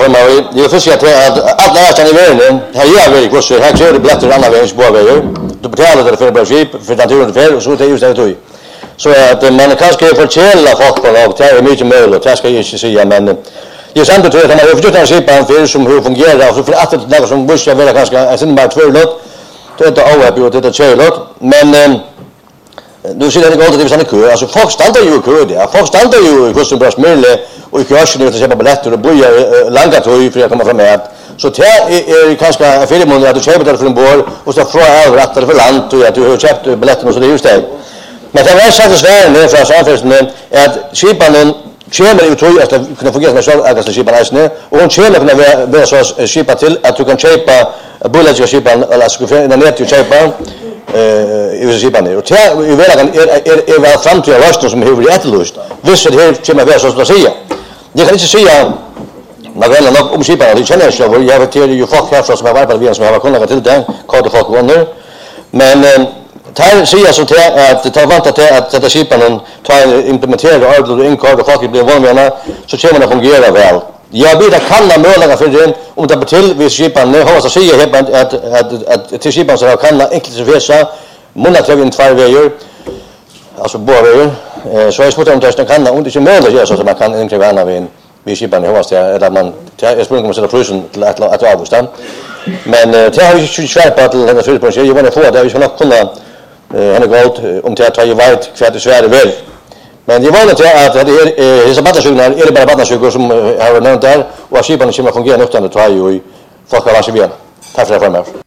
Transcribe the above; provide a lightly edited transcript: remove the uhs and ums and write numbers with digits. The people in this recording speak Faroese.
för mig. Jag får säga att alla är i världen. Här gör vi kurser. Här kör det biljetter andra vägen spårvägar. Du betalar det för skip för naturen för och så det är just det då. Så att man kanske förtälla folk på något. Det är mycket möjligt. Det ska jag inte säga men jag sant tror att man har förstått en skipan för som hur fungerar så för att det som bussar väl kanske är sen bara två lot. Det är över på det kör men du ser det går att det är såna kö alltså folk stannar ju i kö där folk stannar ju i Kostenbrasmölle och i kursen att köpa biljetter och boja långa tåg för att komma fram med så det är kanske för månader att du köper det från bord och så från över att det för land och att du har köpt biljetter och så det är just det men det är så svårt när från samfällen att skipan kommer ut att kunna fungera med så att skipan är och hon kommer kunna vara så skipa till att du kan köpa bullar skipan eller ska finna net att köpa i skipan och det är väl väl framtida lösningar som hur det är lust. Visst det här kommer vara så att säga. Jag kan inte säga när det är nog skipan det känner jag väl jag vet ju folk här som har varit vi som har kunnat till det kort folk vänner men tar säger så att ta vänta till att det skipan tar implementera ordet och inkort och folk blir vana så kommer det fungera väl. Jag ber att kanna möjliga för den om det betyder vi skipan nu har så säger att till skipan så kan enkelt så visa monaträvin två vägar alltså båda så är smått om det kan och inte möjligt så att man kan inte vara vi skipan i hårdast eller man jag skulle komma så frysen till att avstå men det har ju svårt på att den för på jag vill få det vi ska nog kunna han är god om det tar ju vet för det svär väl men det var inte att det är så batasugnar är det bara batasugnar som har nämnt där och skipan kommer fungera utan det tar ju folk har varit igen tack för det för mig